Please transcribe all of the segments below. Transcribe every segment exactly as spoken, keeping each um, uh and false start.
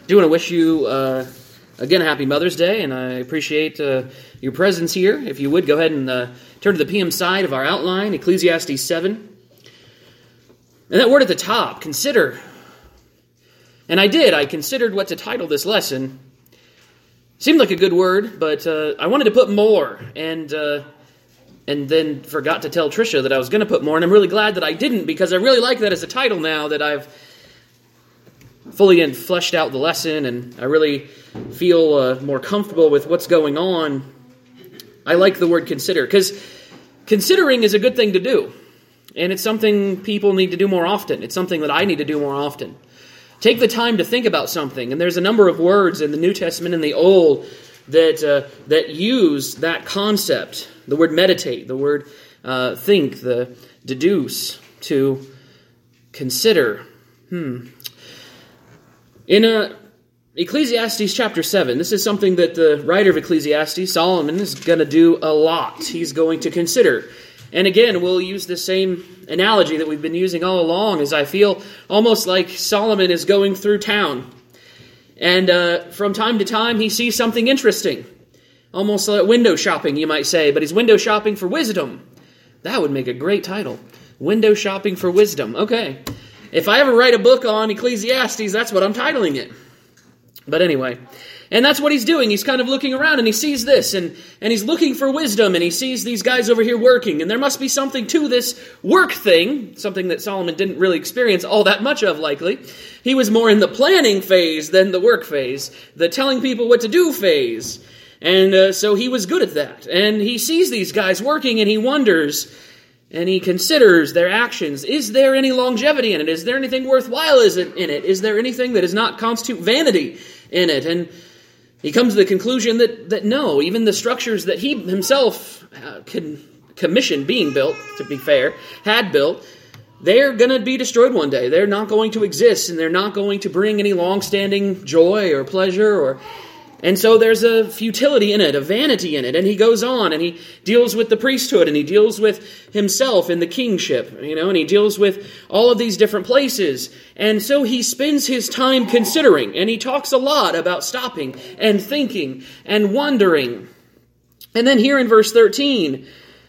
do want to wish you, uh, again, a happy Mother's Day, and I appreciate uh, your presence here. If you would, go ahead and uh, turn to the P M side of our outline, Ecclesiastes seven. And that word at the top, consider. And I did. I considered what to title this lesson. Seemed like a good word, but uh, I wanted to put more, and uh, and then forgot to tell Tricia that I was going to put more, and I'm really glad that I didn't, because I really like that as a title now that I've fully and fleshed out the lesson, and I really feel uh, more comfortable with what's going on. I like the word consider, because considering is a good thing to do, and it's something people need to do more often. It's something that I need to do more often. Take the time to think about something, and there's a number of words in the New Testament and the Old that uh, that use that concept. The word meditate, the word uh, think, the deduce, to consider. Hmm. In uh, Ecclesiastes chapter seven, this is something that the writer of Ecclesiastes, Solomon, is going to do a lot. He's going to consider. And again, we'll use the same analogy that we've been using all along, as I feel almost like Solomon is going through town. And uh, from time to time, he sees something interesting. Almost like window shopping, you might say. But he's window shopping for wisdom. That would make a great title. Window shopping for wisdom. Okay. If I ever write a book on Ecclesiastes, that's what I'm titling it. But anyway, and that's what he's doing. He's kind of looking around and he sees this, and, and he's looking for wisdom, and he sees these guys over here working, and there must be something to this work thing, something that Solomon didn't really experience all that much of, likely. He was more in the planning phase than the work phase, the telling people what to do phase. And uh, so he was good at that. And he sees these guys working, and he wonders, and he considers their actions. Is there any longevity in it? Is there anything worthwhile in it? Is there anything that does not constitute vanity in it? And he comes to the conclusion that, that no, even the structures that he himself uh, can commissioned being built, to be fair, had built, they're going to be destroyed one day. They're not going to exist, and they're not going to bring any long-standing joy or pleasure or... And so there's a futility in it, a vanity in it. And he goes on and he deals with the priesthood, and he deals with himself in the kingship, you know, and he deals with all of these different places. And so he spends his time considering, and he talks a lot about stopping and thinking and wondering. And then here in verse thirteen,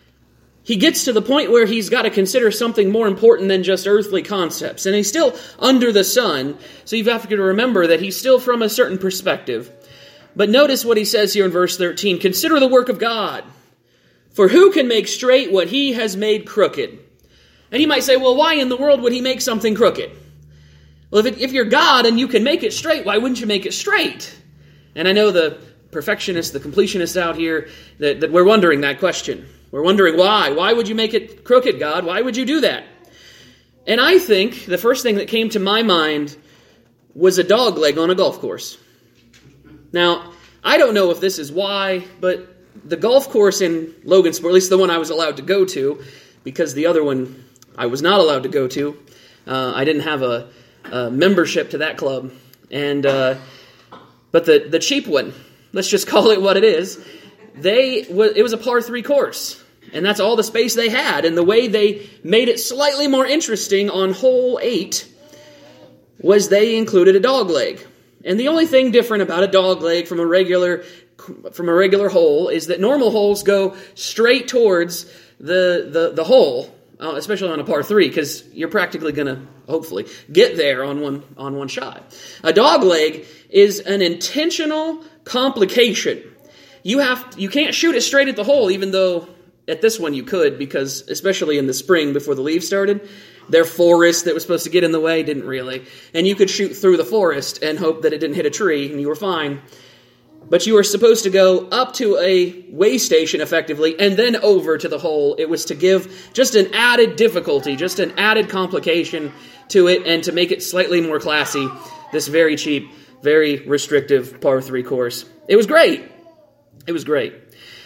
he gets to the point where he's got to consider something more important than just earthly concepts. And he's still under the sun, so you've got to remember that he's still from a certain perspective. But notice what he says here in verse thirteen. Consider the work of God, for who can make straight what he has made crooked? And you might say, well, why in the world would he make something crooked? Well, if, it, if you're God and you can make it straight, why wouldn't you make it straight? And I know the perfectionists, the completionists out here, that, that we're wondering that question. We're wondering why. Why would you make it crooked, God? Why would you do that? And I think the first thing that came to my mind was a dog leg on a golf course. Now, I don't know if this is why, but the golf course in Logansport, at least the one I was allowed to go to, because the other one I was not allowed to go to, uh, I didn't have a, a membership to that club, and uh, but the, the cheap one, let's just call it what it is, they it was a par three course, and that's all the space they had, and the way they made it slightly more interesting on hole eight was they included a dog leg. And the only thing different about a dog leg from a regular from a regular hole is that normal holes go straight towards the the, the hole, uh, especially on a par three, because you're practically going to, hopefully, get there on one on one shot. A dog leg is an intentional complication. You have you can't shoot it straight at the hole, even though at this one you could, because especially in the spring before the leaves started, their forest that was supposed to get in the way didn't really. And you could shoot through the forest and hope that it didn't hit a tree, and you were fine. But you were supposed to go up to a way station, effectively, and then over to the hole. It was to give just an added difficulty, just an added complication to it, and to make it slightly more classy, this very cheap, very restrictive par three course. It was great. It was great.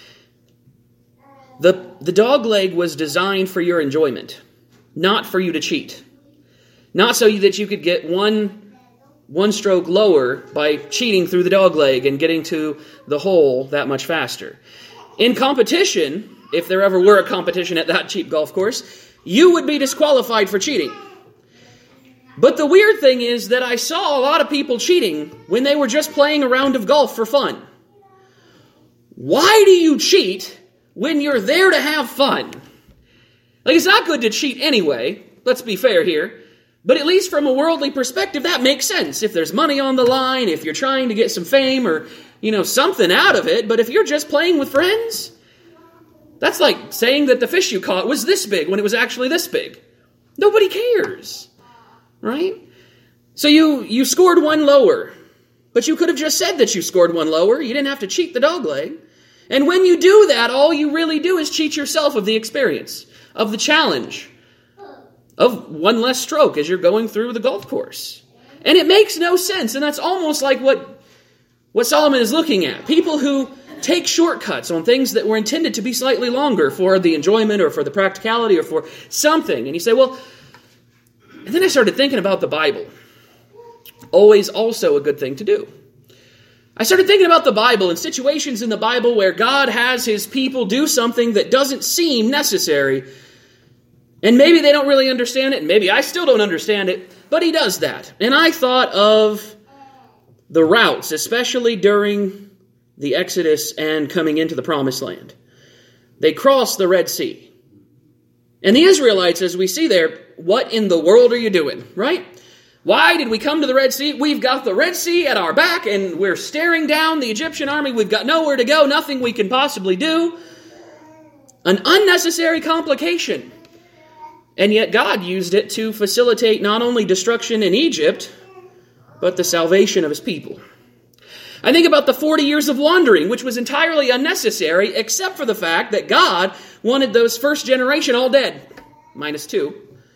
The, the dog leg was designed for your enjoyment, not for you to cheat. Not so that you could get one, one stroke lower by cheating through the dog leg and getting to the hole that much faster. In competition, if there ever were a competition at that cheap golf course, you would be disqualified for cheating. But the weird thing is that I saw a lot of people cheating when they were just playing a round of golf for fun. Why do you cheat when you're there to have fun? Like, it's not good to cheat anyway, let's be fair here. But at least from a worldly perspective, that makes sense. If there's money on the line, if you're trying to get some fame or, you know, something out of it. But if you're just playing with friends, that's like saying that the fish you caught was this big when it was actually this big. Nobody cares, right? So you, you scored one lower, but you could have just said that you scored one lower. You didn't have to cheat the dog leg. And when you do that, all you really do is cheat yourself of the experience, of the challenge, of one less stroke as you're going through the golf course. And it makes no sense. And that's almost like what, what Solomon is looking at. People who take shortcuts on things that were intended to be slightly longer for the enjoyment or for the practicality or for something. And you say, well, and then I started thinking about the Bible. Always also a good thing to do. I started thinking about the Bible and situations in the Bible where God has his people do something that doesn't seem necessary. And maybe they don't really understand it, and maybe I still don't understand it, but he does that. And I thought of the routes, especially during the Exodus and coming into the Promised Land. They crossed the Red Sea. And the Israelites, as we see there, what in the world are you doing, right? Why did we come to the Red Sea? We've got the Red Sea at our back, and we're staring down the Egyptian army. We've got nowhere to go, nothing we can possibly do. An unnecessary complication. And yet God used it to facilitate not only destruction in Egypt, but the salvation of his people. I think about the forty years of wandering, which was entirely unnecessary, except for the fact that God wanted those first generation all dead, minus two.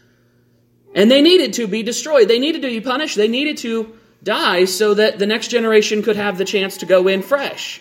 And they needed to be destroyed. They needed to be punished. They needed to die so that the next generation could have the chance to go in fresh.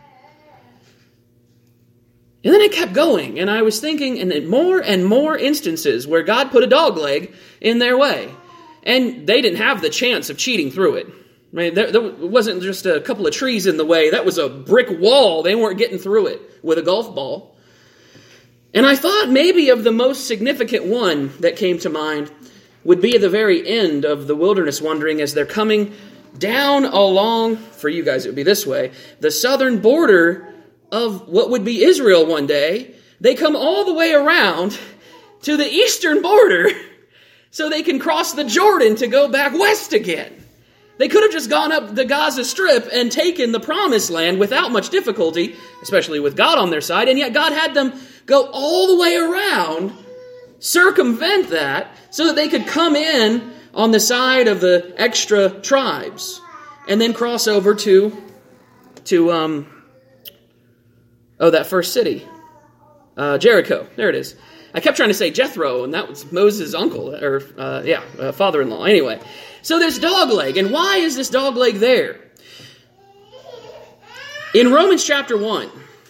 And then it kept going, and I was thinking, and then more and more instances where God put a dog leg in their way. And they didn't have the chance of cheating through it. Right? There, there wasn't just a couple of trees in the way. That was a brick wall. They weren't getting through it with a golf ball. And I thought maybe of the most significant one that came to mind would be at the very end of the wilderness wandering as they're coming down along, for you guys it would be this way, the southern border of what would be Israel one day. They come all the way around to the eastern border so they can cross the Jordan to go back west again. They could have just gone up the Gaza Strip and taken the Promised Land without much difficulty, especially with God on their side, and yet God had them go all the way around, circumvent that, so that they could come in on the side of the extra tribes and then cross over to, to um, oh, that first city, uh, Jericho. There it is. I kept trying to say Jethro, and that was Moses' uncle, or, uh, yeah, uh, father-in-law. Anyway, so there's dog leg, and why is this dog leg there? In Romans chapter one,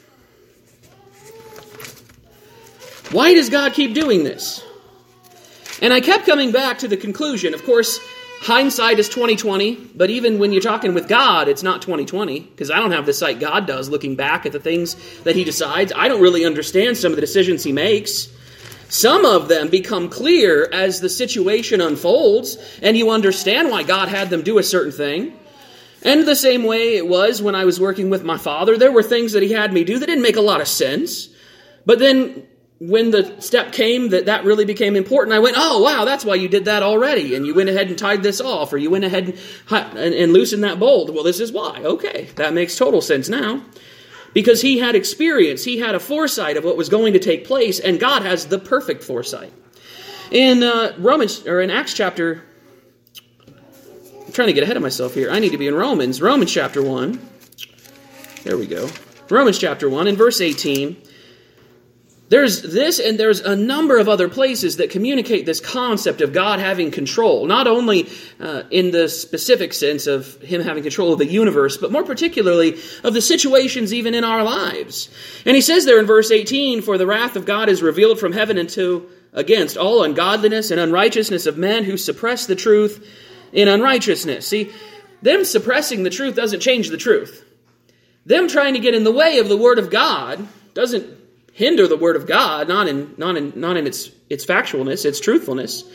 why does God keep doing this? And I kept coming back to the conclusion. Of course, hindsight is twenty twenty, but even when you're talking with God, it's not twenty twenty, because I don't have the sight God does looking back at the things that he decides. I don't really understand some of the decisions he makes. Some of them become clear as the situation unfolds, and you understand why God had them do a certain thing. And the same way it was when I was working with my father. There were things that he had me do that didn't make a lot of sense. But then when the step came that that really became important, I went, oh, wow, that's why you did that already. And you went ahead and tied this off, or you went ahead and, and, and loosened that bolt. Well, this is why. Okay, that makes total sense now. Because he had experience, he had a foresight of what was going to take place, and God has the perfect foresight. In uh, Romans, or in Acts chapter, I'm trying to get ahead of myself here. I need to be in Romans. Romans chapter one. There we go. Romans chapter one, in verse eighteen. There's this, and there's a number of other places that communicate this concept of God having control, not only uh, in the specific sense of him having control of the universe, but more particularly of the situations even in our lives. And he says there in verse eighteen, "For the wrath of God is revealed from heaven into against all ungodliness and unrighteousness of men who suppress the truth in unrighteousness." See, them suppressing the truth doesn't change the truth. Them trying to get in the way of the Word of God doesn't hinder the Word of God, not in not in not in its its factualness, its truthfulness.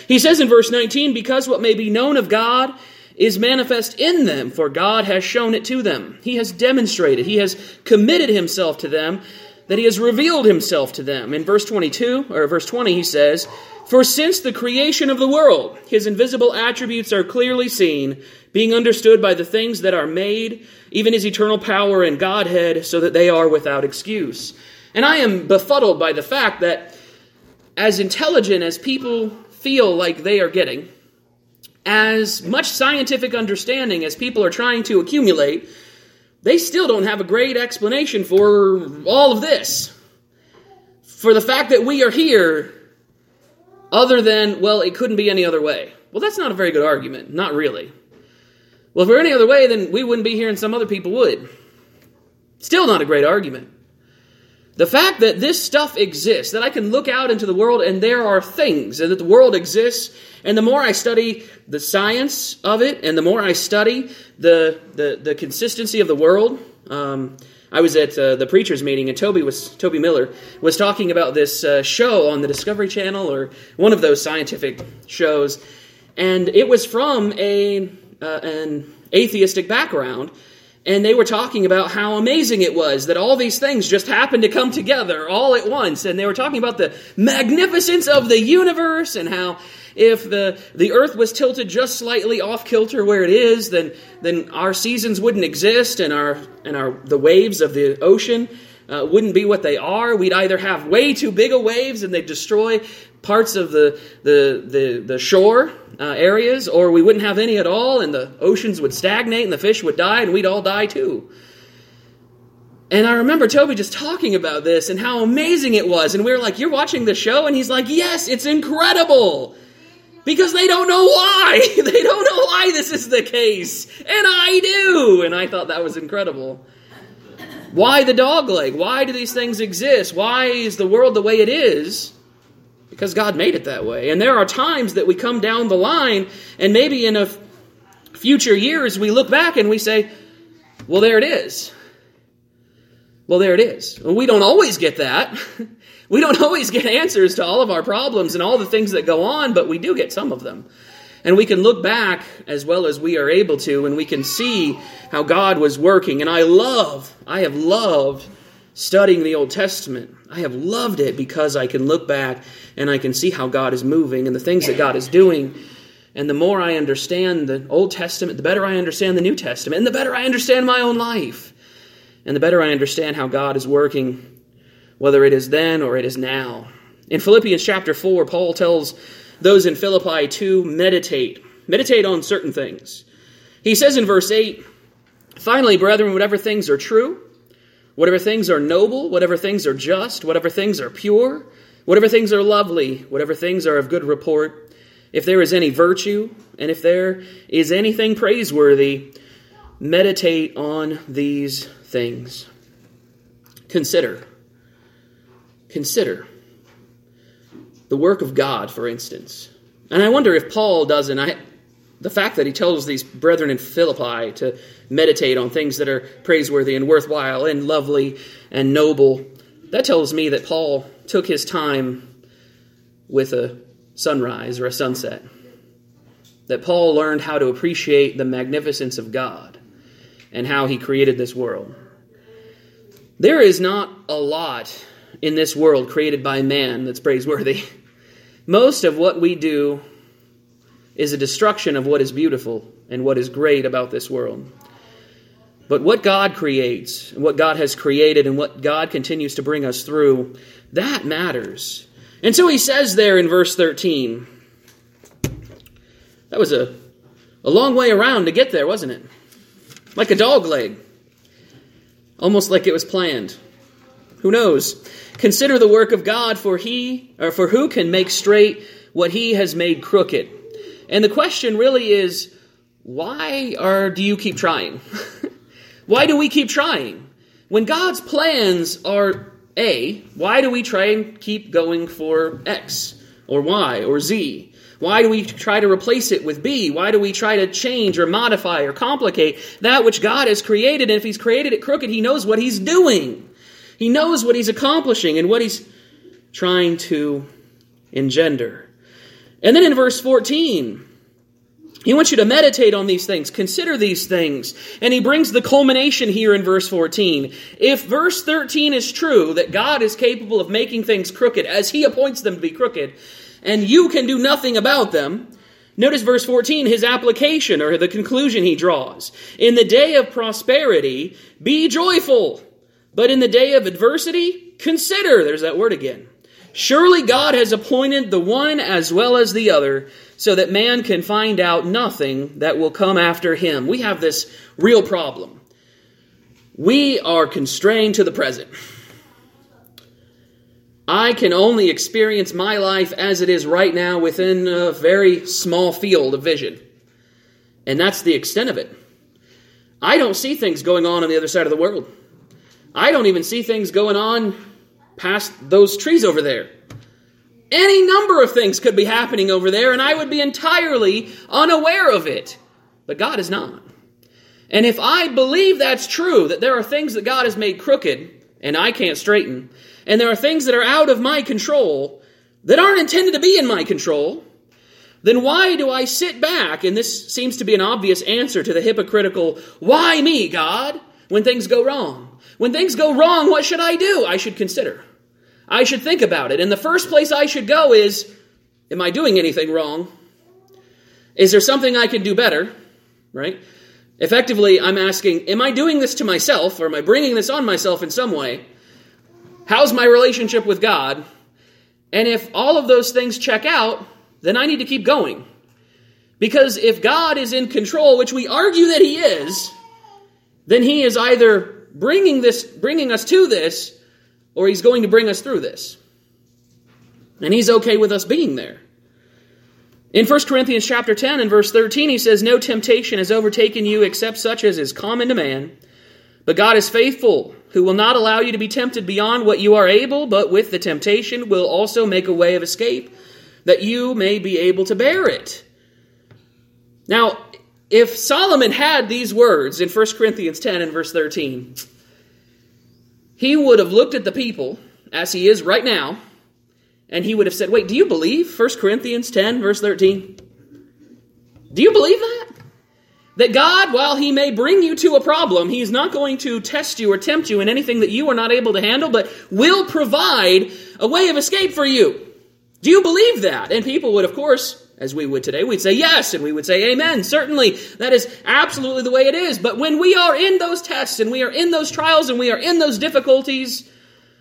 He says in verse nineteen, because what may be known of God is manifest in them, for God has shown it to them. He has demonstrated, He has committed Himself to them, that He has revealed Himself to them. In verse twenty-two, or verse twenty, he says, for since the creation of the world, His invisible attributes are clearly seen, being understood by the things that are made, even His eternal power and Godhead, so that they are without excuse. And I am befuddled by the fact that as intelligent as people feel like they are getting, as much scientific understanding as people are trying to accumulate, they still don't have a great explanation for all of this. For the fact that we are here, other than, well, it couldn't be any other way. Well, that's not a very good argument. Not really. Well, if we're any other way, then we wouldn't be here and some other people would. Still not a great argument. The fact that this stuff exists, that I can look out into the world and there are things, and that the world exists, and the more I study the science of it, and the more I study the the, the consistency of the world, um, I was at uh, the preacher's meeting, and Toby was Toby Miller was talking about this uh, show on the Discovery Channel, or one of those scientific shows, and it was from a uh, an atheistic background. And they were talking about how amazing it was that all these things just happened to come together all at once. And they were talking about the magnificence of the universe and how if the, the earth was tilted just slightly off kilter where it is, then then our seasons wouldn't exist and our and our the waves of the ocean uh, wouldn't be what they are. We'd either have way too big of waves and they'd destroy parts of the the the, the shore uh, areas, or we wouldn't have any at all, and the oceans would stagnate, and the fish would die, and we'd all die too. And I remember Toby just talking about this and how amazing it was, and we were like, "You're watching the show?" And he's like, "Yes, it's incredible." Because they don't know why. They don't know why this is the case. And I do. And I thought that was incredible. Why the dog leg? Why do these things exist? Why is the world the way it is? Because God made it that way. And there are times that we come down the line, and maybe in a f- future years we look back and we say, well, there it is. Well, there it is. Well, we don't always get that. We don't always get answers to all of our problems and all the things that go on, but we do get some of them. And we can look back as well as we are able to, and we can see how God was working. And I love, I have loved studying the Old Testament. I have loved it because I can look back and I can see how God is moving and the things that God is doing. And the more I understand the Old Testament, the better I understand the New Testament, and the better I understand my own life. And the better I understand how God is working, whether it is then or it is now. In Philippians chapter four, Paul tells those in Philippi to meditate. Meditate on certain things. He says in verse eight, finally, brethren, whatever things are true, whatever things are noble, whatever things are just, whatever things are pure, whatever things are lovely, whatever things are of good report, if there is any virtue, and if there is anything praiseworthy, meditate on these things. Consider. Consider the work of God, for instance. And I wonder if Paul doesn't, I, the fact that he tells these brethren in Philippi to meditate on things that are praiseworthy and worthwhile and lovely and noble, that tells me that Paul took his time with a sunrise or a sunset. That Paul learned how to appreciate the magnificence of God and how he created this world. There is not a lot in this world created by man that's praiseworthy. Most of what we do is a destruction of what is beautiful and what is great about this world. But what God creates, and what God has created, and what God continues to bring us through, that matters. And so he says there in verse thirteen, that was a, a long way around to get there, wasn't it? Like a dog leg. Almost like it was planned. Who knows? Consider the work of God, for he, or for who can make straight what he has made crooked. And the question really is, why or do you keep trying? Why do we keep trying? When God's plans are A, why do we try and keep going for X or Y or Z? Why do we try to replace it with B? Why do we try to change or modify or complicate that which God has created? And if he's created it crooked, he knows what he's doing. He knows what he's accomplishing and what he's trying to engender. And then in verse fourteen, he wants you to meditate on these things, consider these things. And he brings the culmination here in verse fourteen. If verse thirteen is true, that God is capable of making things crooked as he appoints them to be crooked, and you can do nothing about them, notice verse fourteen, his application or the conclusion he draws. In the day of prosperity, be joyful. But in the day of adversity, consider. There's that word again. Surely God has appointed the one as well as the other, so that man can find out nothing that will come after him. We have this real problem. We are constrained to the present. I can only experience my life as it is right now within a very small field of vision. And that's the extent of it. I don't see things going on on the other side of the world. I don't even see things going on past those trees over there. Any number of things could be happening over there, and I would be entirely unaware of it. But God is not. And if I believe that's true, that there are things that God has made crooked, and I can't straighten, and there are things that are out of my control, that aren't intended to be in my control, then why do I sit back, and this seems to be an obvious answer to the hypocritical, why me, God, when things go wrong? When things go wrong, what should I do? I should consider. I should think about it. And the first place I should go is, am I doing anything wrong? Is there something I can do better? Right? Effectively, I'm asking, am I doing this to myself, or am I bringing this on myself in some way? How's my relationship with God? And if all of those things check out, then I need to keep going. Because if God is in control, which we argue that he is, then he is either bringing this, bringing us to this, or he's going to bring us through this. And he's okay with us being there. In First Corinthians chapter ten and verse thirteen, he says, no temptation has overtaken you except such as is common to man. But God is faithful, who will not allow you to be tempted beyond what you are able, but with the temptation will also make a way of escape, that you may be able to bear it. Now, if Solomon had these words in First Corinthians ten and verse thirteen, he would have looked at the people, as he is right now, and he would have said, wait, do you believe First Corinthians ten, verse thirteen? Do you believe that? That God, while he may bring you to a problem, he is not going to test you or tempt you in anything that you are not able to handle, but will provide a way of escape for you. Do you believe that? And people would, of course, as we would today, we'd say yes, and we would say amen. Certainly, that is absolutely the way it is. But when we are in those tests, and we are in those trials, and we are in those difficulties,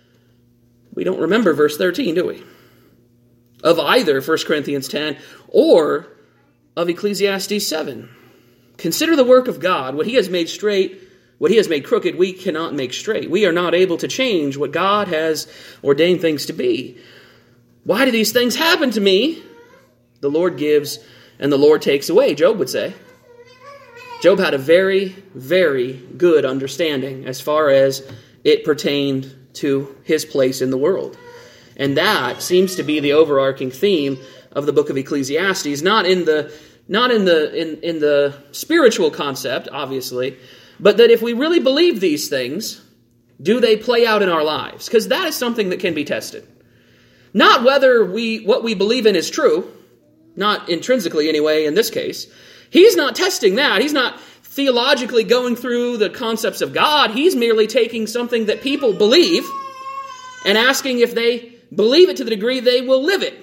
we don't remember verse thirteen, do we? Of either First Corinthians ten or of Ecclesiastes seven. Consider the work of God. What he has made straight, what he has made crooked, we cannot make straight. We are not able to change what God has ordained things to be. Why do these things happen to me? The Lord gives and the Lord takes away, Job would say. Job had a very, very good understanding as far as it pertained to his place in the world. And that seems to be the overarching theme of the book of Ecclesiastes, not in the not in the in, in the spiritual concept, obviously, but that if we really believe these things, do they play out in our lives? Because that is something that can be tested. Not whether we what we believe in is true, not intrinsically anyway in this case. He's not testing that. He's not theologically going through the concepts of God. He's merely taking something that people believe and asking if they believe it to the degree they will live it.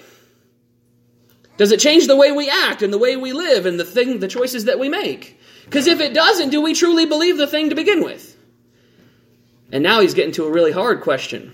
Does it change the way we act and the way we live and the thing, the choices that we make? Because if it doesn't, do we truly believe the thing to begin with? And now he's getting to a really hard question.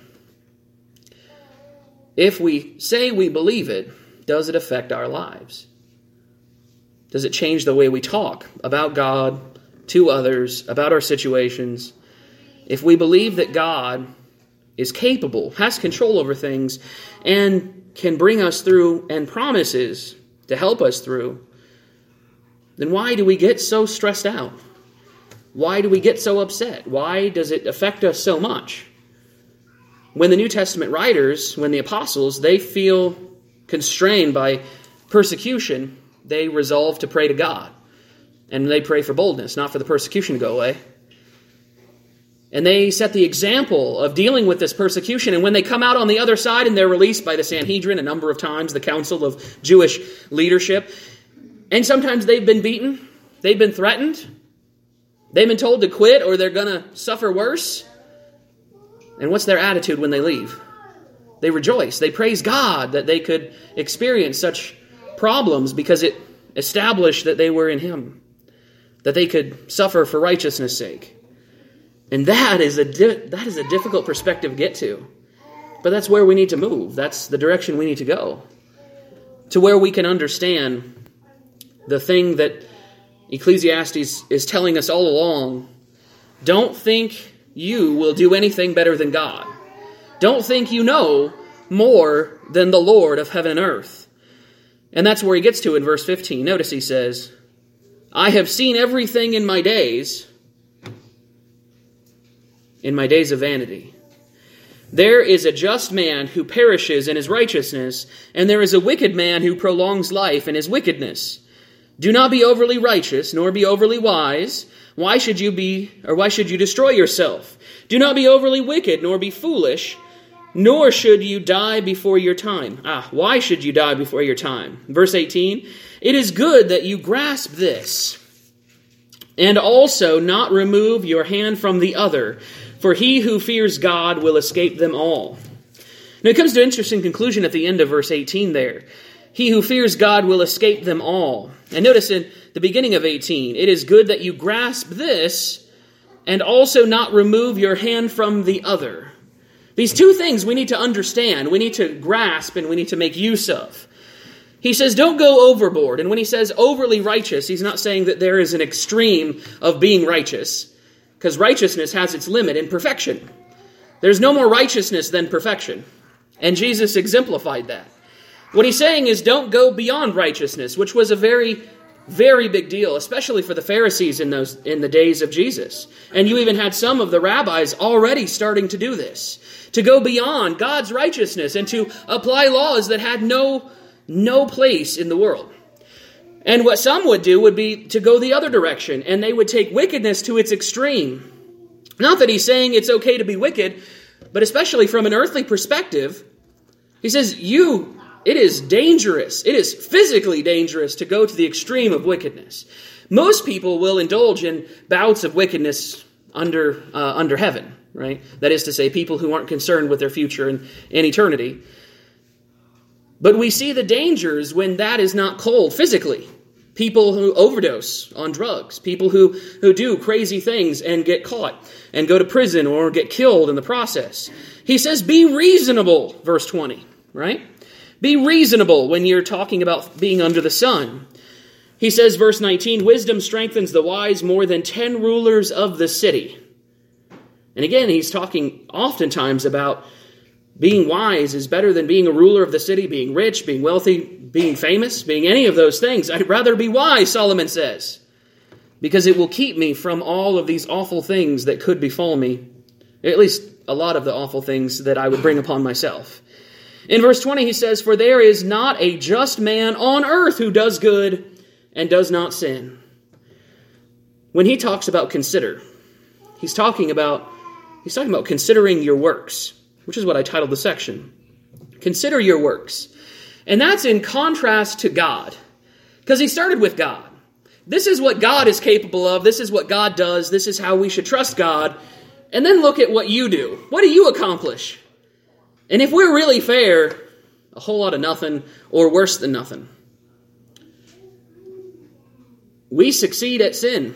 If we say we believe it, does it affect our lives? Does it change the way we talk about God, to others, about our situations? If we believe that God is capable, has control over things, and can bring us through and promises to help us through, then why do we get so stressed out? Why do we get so upset? Why does it affect us so much? When the New Testament writers, when the apostles, they feel constrained by persecution, they resolve to pray to God. And they pray for boldness, not for the persecution to go away. And they set the example of dealing with this persecution. And when they come out on the other side and they're released by the Sanhedrin a number of times, the council of Jewish leadership, and sometimes they've been beaten, they've been threatened, they've been told to quit or they're going to suffer worse. And what's their attitude when they leave? They rejoice. They praise God that they could experience such problems because it established that they were in Him, that they could suffer for righteousness' sake. And that is a di- that is a difficult perspective to get to. But that's where we need to move. That's the direction we need to go. To where we can understand the thing that Ecclesiastes is telling us all along. Don't think you will do anything better than God. Don't think you know more than the Lord of heaven and earth. And that's where he gets to in verse fifteen. Notice he says, I have seen everything in my days, in my days of vanity. There is a just man who perishes in his righteousness, and there is a wicked man who prolongs life in his wickedness. Do not be overly righteous, nor be overly wise. Why should you be, or why should you destroy yourself? Do not be overly wicked, nor be foolish, nor should you die before your time. Ah, why should you die before your time? Verse eighteen, it is good that you grasp this, and also not remove your hand from the other, for he who fears God will escape them all. Now it comes to an interesting conclusion at the end of verse eighteen there. He who fears God will escape them all. And notice in the beginning of eighteen, it is good that you grasp this and also not remove your hand from the other. These two things we need to understand, we need to grasp, and we need to make use of. He says, don't go overboard. And when he says overly righteous, he's not saying that there is an extreme of being righteous, because righteousness has its limit in perfection. There's no more righteousness than perfection. And Jesus exemplified that. What he's saying is don't go beyond righteousness, which was a very, very big deal, especially for the Pharisees in those in the days of Jesus. And you even had some of the rabbis already starting to do this, to go beyond God's righteousness and to apply laws that had no, no place in the world. And what some would do would be to go the other direction, and they would take wickedness to its extreme. Not that he's saying it's okay to be wicked, but especially from an earthly perspective, he says, you... It is dangerous. It is physically dangerous to go to the extreme of wickedness. Most people will indulge in bouts of wickedness under uh, under heaven, right? That is to say, people who aren't concerned with their future and in eternity. But we see the dangers when that is not culled physically. People who overdose on drugs. People who, who do crazy things and get caught and go to prison or get killed in the process. He says, be reasonable, verse twenty, right? Be reasonable when you're talking about being under the sun. He says, verse nineteen, wisdom strengthens the wise more than ten rulers of the city. And again, he's talking oftentimes about being wise is better than being a ruler of the city, being rich, being wealthy, being famous, being any of those things. I'd rather be wise, Solomon says, because it will keep me from all of these awful things that could befall me, at least a lot of the awful things that I would bring upon myself. In verse twenty, he says, for there is not a just man on earth who does good and does not sin. When he talks about consider, he's talking about, he's talking about considering your works, which is what I titled the section. Consider your works. And that's in contrast to God, because he started with God. This is what God is capable of. This is what God does. This is how we should trust God. And then look at what you do. What do you accomplish? And if we're really fair, a whole lot of nothing, or worse than nothing. We succeed at sin.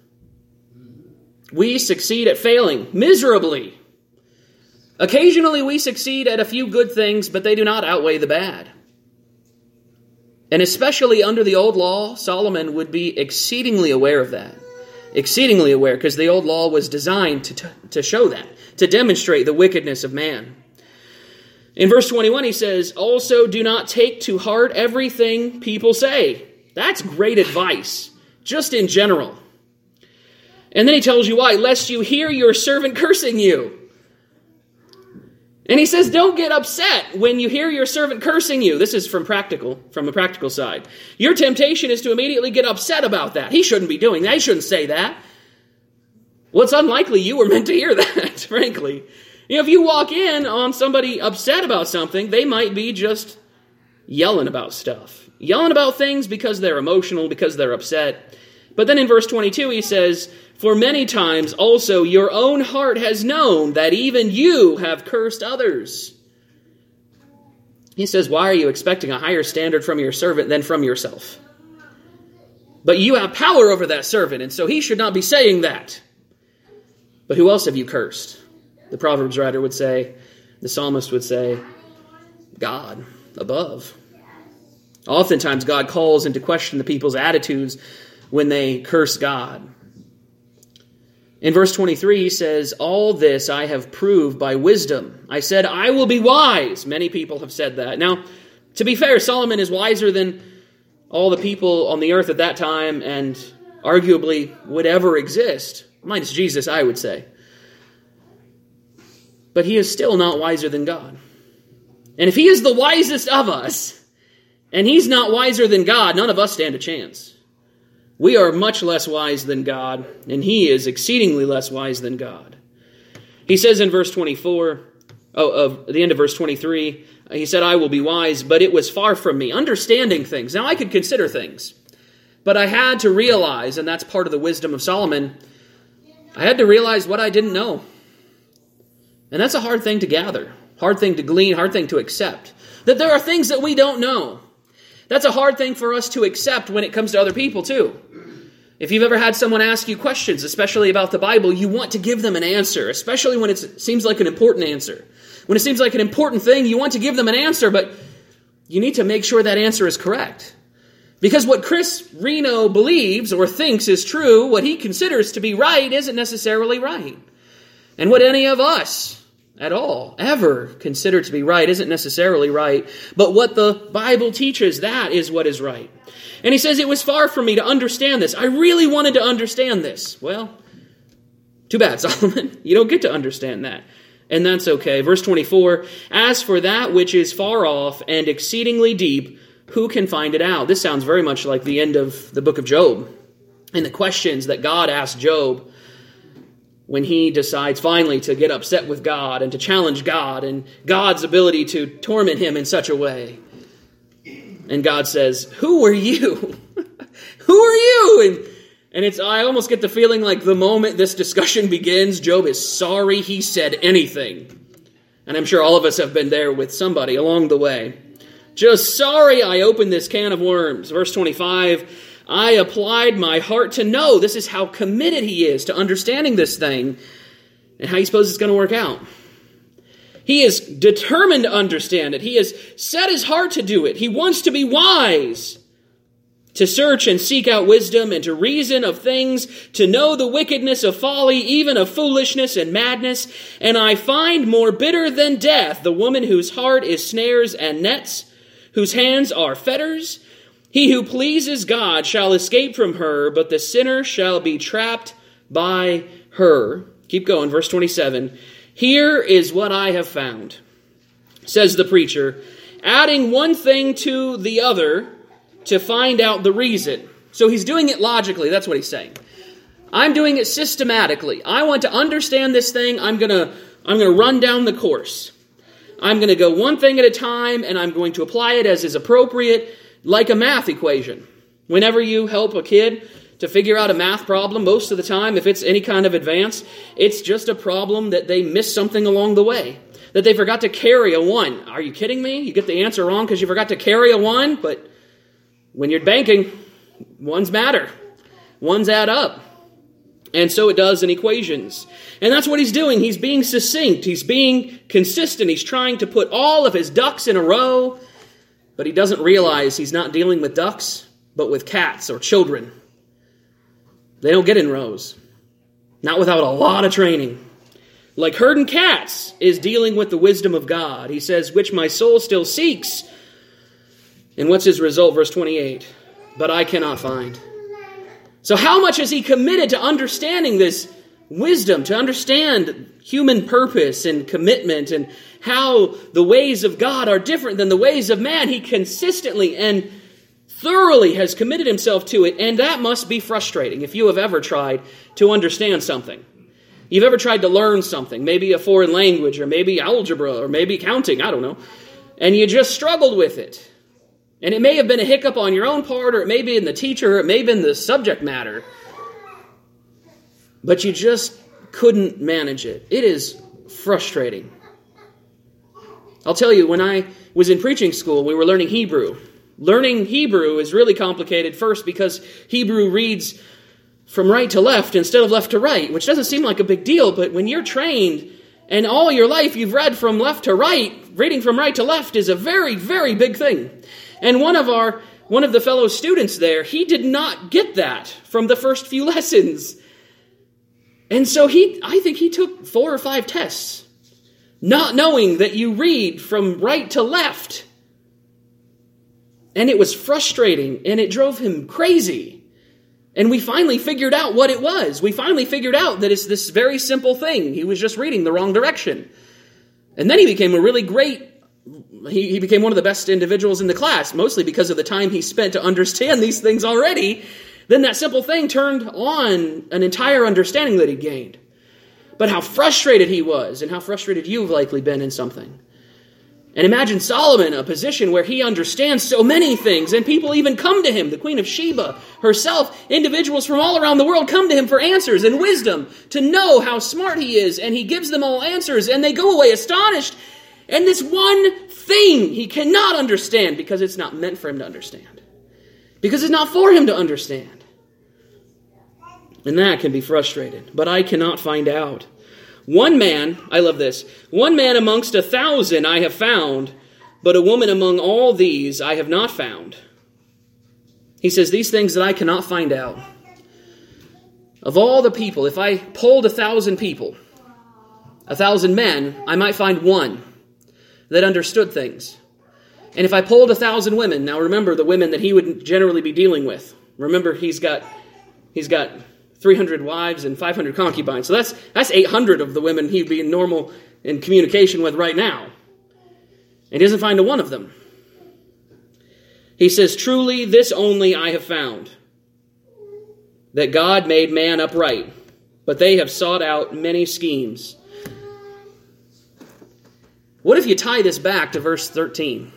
We succeed at failing miserably. Occasionally we succeed at a few good things, but they do not outweigh the bad. And especially under the old law, Solomon would be exceedingly aware of that. Exceedingly aware, because the old law was designed to, to show that, to demonstrate the wickedness of man. In verse twenty-one, he says, also do not take to heart everything people say. That's great advice, just in general. And then he tells you why, lest you hear your servant cursing you. And he says, don't get upset when you hear your servant cursing you. This is from practical, from a practical side. Your temptation is to immediately get upset about that. He shouldn't be doing that. He shouldn't say that. Well, it's unlikely you were meant to hear that, frankly. You know, if you walk in on somebody upset about something, they might be just yelling about stuff. Yelling about things because they're emotional, because they're upset. But then in verse twenty-two, he says, "For many times also your own heart has known that even you have cursed others." He says, why are you expecting a higher standard from your servant than from yourself? But you have power over that servant, and so he should not be saying that. But who else have you cursed? The Proverbs writer would say, the psalmist would say, God above. Oftentimes God calls into question the people's attitudes when they curse God. In verse twenty-three, he says, "All this I have proved by wisdom. I said, I will be wise." Many people have said that. Now, to be fair, Solomon is wiser than all the people on the earth at that time, and arguably would ever exist. Minus Jesus, I would say. But he is still not wiser than God. And if he is the wisest of us, and he's not wiser than God, none of us stand a chance. We are much less wise than God, and he is exceedingly less wise than God. He says in verse twenty-four, oh, of the end of verse twenty-three, he said, "I will be wise, but it was far from me." Understanding things. Now, I could consider things, but I had to realize, and that's part of the wisdom of Solomon, I had to realize what I didn't know. And that's a hard thing to gather, hard thing to glean, hard thing to accept. That there are things that we don't know. That's a hard thing for us to accept when it comes to other people, too. If you've ever had someone ask you questions, especially about the Bible, you want to give them an answer, especially when it seems like an important answer. When it seems like an important thing, you want to give them an answer, but you need to make sure that answer is correct. Because what Chris Reno believes or thinks is true, what he considers to be right, isn't necessarily right. And what any of us at all ever consider to be right isn't necessarily right. But what the Bible teaches, that is what is right. And he says, it was far from me to understand this. I really wanted to understand this. Well, too bad, Solomon. You don't get to understand that. And that's okay. Verse twenty-four, "As for that which is far off and exceedingly deep, who can find it out?" This sounds very much like the end of the book of Job and the questions that God asked Job when he decides finally to get upset with God and to challenge God and God's ability to torment him in such a way. And God says, "Who are you? Who are you?" And, and it's I almost get the feeling like the moment this discussion begins, Job is sorry he said anything. And I'm sure all of us have been there with somebody along the way. Just sorry I opened this can of worms. Verse twenty-five, "I applied my heart to know." This is how committed he is to understanding this thing and how you suppose it's going to work out. He is determined to understand it. He has set his heart to do it. He wants to be wise, to search and seek out wisdom and to reason of things, to know the wickedness of folly, even of foolishness and madness. "And I find more bitter than death the woman whose heart is snares and nets, whose hands are fetters. He who pleases God shall escape from her, but the sinner shall be trapped by her." Keep going, verse twenty-seven. "Here is what I have found," says the preacher, "adding one thing to the other to find out the reason." So he's doing it logically. That's what he's saying. I'm doing it systematically. I want to understand this thing. I'm going to I'm going to run down the course. I'm going to go one thing at a time, and I'm going to apply it as is appropriate, like a math equation. Whenever you help a kid to figure out a math problem, most of the time, if it's any kind of advance, it's just a problem that they missed something along the way. That they forgot to carry a one. Are you kidding me? You get the answer wrong because you forgot to carry a one? But when you're banking, ones matter. Ones add up. And so it does in equations. And that's what he's doing. He's being succinct. He's being consistent. He's trying to put all of his ducks in a row. But he doesn't realize he's not dealing with ducks, but with cats or children. They don't get in rows. Not without a lot of training. Like herding cats is dealing with the wisdom of God. He says, "which my soul still seeks." And what's his result? Verse twenty-eight. "But I cannot find." So how much is he committed to understanding this wisdom, to understand human purpose and commitment and how the ways of God are different than the ways of man? He consistently and thoroughly has committed himself to it, and that must be frustrating if you have ever tried to understand something. You've ever tried to learn something, maybe a foreign language, or maybe algebra, or maybe counting, I don't know, and you just struggled with it. And it may have been a hiccup on your own part, or it may be in the teacher, or it may have been the subject matter, but you just couldn't manage it. It is frustrating. I'll tell you, when I was in preaching school, we were learning Hebrew. Learning Hebrew is really complicated, first because Hebrew reads from right to left instead of left to right, which doesn't seem like a big deal, but when you're trained and all your life you've read from left to right, reading from right to left is a very, very big thing. And one of our one of the fellow students there, he did not get that from the first few lessons. And so he I think he took four or five tests, not knowing that you read from right to left. And it was frustrating, and it drove him crazy. And we finally figured out what it was. We finally figured out that it's this very simple thing. He was just reading the wrong direction. And then he became a really great, he, he became one of the best individuals in the class, mostly because of the time he spent to understand these things already. Then that simple thing turned on an entire understanding that he gained. But how frustrated he was, and how frustrated you've likely been in something. And imagine Solomon, a position where he understands so many things, and people even come to him. The Queen of Sheba herself, individuals from all around the world come to him for answers and wisdom, to know how smart he is, and he gives them all answers, and they go away astonished. And this one thing he cannot understand because it's not meant for him to understand. Because it's not for him to understand. And that can be frustrated. But I cannot find out. One man, I love this, one man amongst a thousand I have found, but a woman among all these I have not found. He says, these things that I cannot find out. Of all the people, if I polled a thousand people, a thousand men, I might find one that understood things. And if I polled a thousand women, now remember the women that he would generally be dealing with. Remember, he's got, he's got three hundred wives and five hundred concubines. So that's that's eight hundred of the women he'd be in normal in communication with right now. And he doesn't find a one of them. He says, truly this only I have found, that God made man upright, but they have sought out many schemes. What if you tie this back to verse thirteen?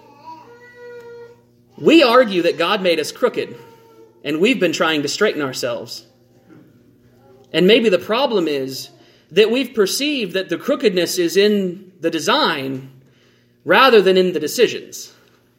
We argue that God made us crooked, and we've been trying to straighten ourselves. And maybe the problem is that we've perceived that the crookedness is in the design rather than in the decisions.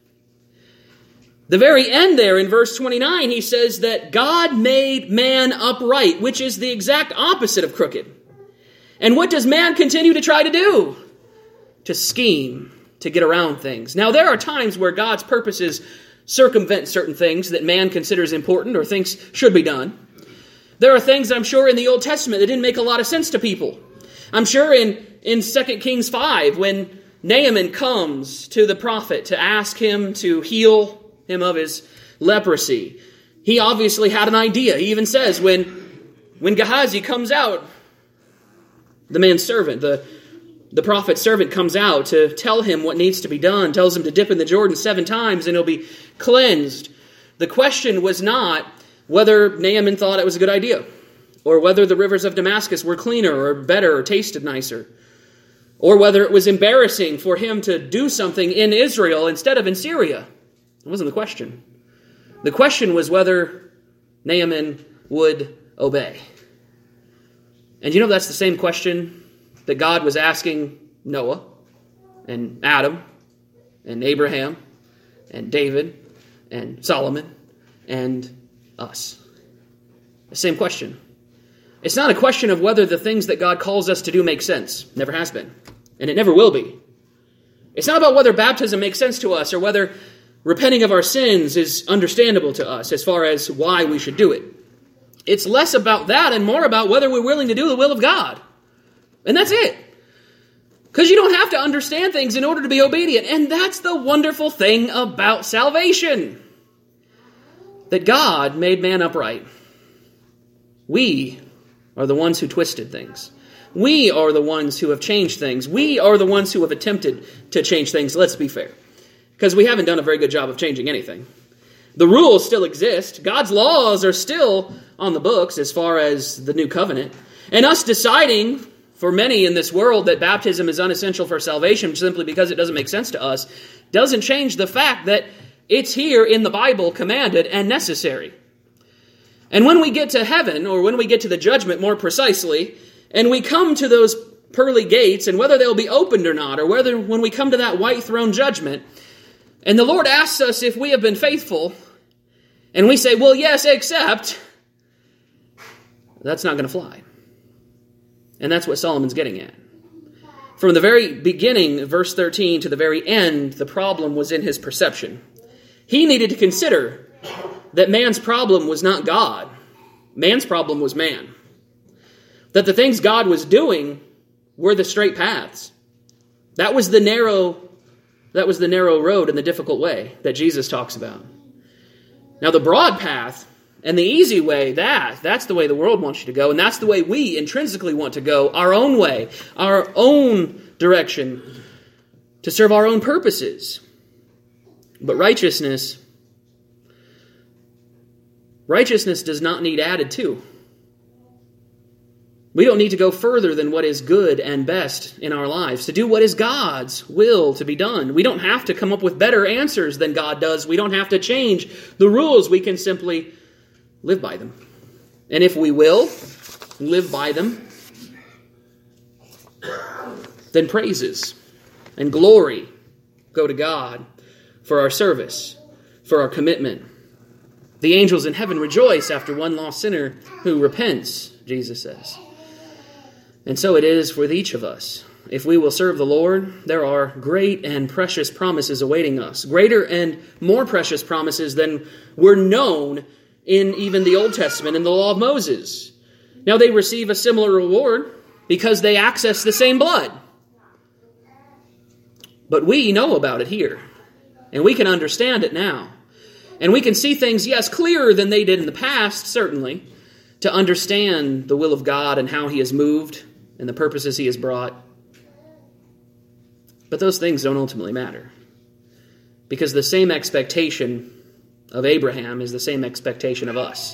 The very end there in verse twenty-nine, he says that God made man upright, which is the exact opposite of crooked. And what does man continue to try to do? To scheme, to get around things. Now, there are times where God's purposes circumvent certain things that man considers important or thinks should be done. There are things, I'm sure, in the Old Testament that didn't make a lot of sense to people. I'm sure in, in Second Kings five, when Naaman comes to the prophet to ask him to heal him of his leprosy, he obviously had an idea. He even says when, when Gehazi comes out, the man's servant, the, the prophet's servant comes out to tell him what needs to be done, tells him to dip in the Jordan seven times and he'll be cleansed. The question was not whether Naaman thought it was a good idea, or whether the rivers of Damascus were cleaner or better or tasted nicer, or whether it was embarrassing for him to do something in Israel instead of in Syria. It wasn't the question. The question was whether Naaman would obey. And you know that's the same question that God was asking Noah and Adam and Abraham and David and Solomon and us. The same question. It's not a question of whether the things that God calls us to do make sense. Never has been. And it never will be. It's not about whether baptism makes sense to us or whether repenting of our sins is understandable to us as far as why we should do it. It's less about that and more about whether we're willing to do the will of God. And that's it. Because you don't have to understand things in order to be obedient. And that's the wonderful thing about salvation. That God made man upright. We are the ones who twisted things. We are the ones who have changed things. We are the ones who have attempted to change things. Let's be fair. Because we haven't done a very good job of changing anything. The rules still exist. God's laws are still on the books as far as the new covenant. And us deciding, for many in this world, that baptism is unessential for salvation simply because it doesn't make sense to us, doesn't change the fact that it's here in the Bible commanded and necessary. And when we get to heaven, or when we get to the judgment more precisely, and we come to those pearly gates, and whether they'll be opened or not, or whether when we come to that white throne judgment, and the Lord asks us if we have been faithful, and we say, well, yes, except, that's not going to fly. And that's what Solomon's getting at. From the very beginning, verse thirteen, to the very end, the problem was in his perception. He needed to consider that man's problem was not God. Man's problem was man. That the things God was doing were the straight paths. That was the narrow, that was the narrow road and the difficult way that Jesus talks about. Now the broad path and the easy way, that, that's the way the world wants you to go, and that's the way we intrinsically want to go, our own way, our own direction, to serve our own purposes. But righteousness, righteousness does not need added to. We don't need to go further than what is good and best in our lives, to do what is God's will to be done. We don't have to come up with better answers than God does. We don't have to change the rules. We can simply live by them. And if we will live by them, then praises and glory go to God for our service, for our commitment. The angels in heaven rejoice after one lost sinner who repents, Jesus says. And so it is with each of us. If we will serve the Lord, there are great and precious promises awaiting us. Greater and more precious promises than were known in even the Old Testament and the law of Moses. Now they receive a similar reward because they access the same blood. But we know about it here. And we can understand it now. And we can see things, yes, clearer than they did in the past, certainly, to understand the will of God and how He has moved and the purposes He has brought. But those things don't ultimately matter. Because the same expectation of Abraham is the same expectation of us.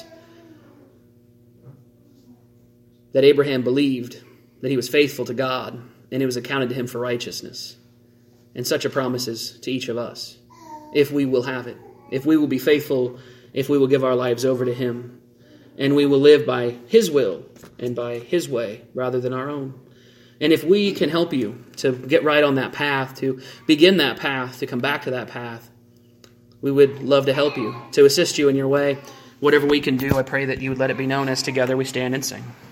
That Abraham believed that he was faithful to God and it was accounted to him for righteousness. And such a promise is to each of us, if we will have it. If we will be faithful, if we will give our lives over to Him, and we will live by His will and by His way rather than our own. And if we can help you to get right on that path, to begin that path, to come back to that path, we would love to help you, to assist you in your way. Whatever we can do, I pray that you would let it be known as together we stand and sing.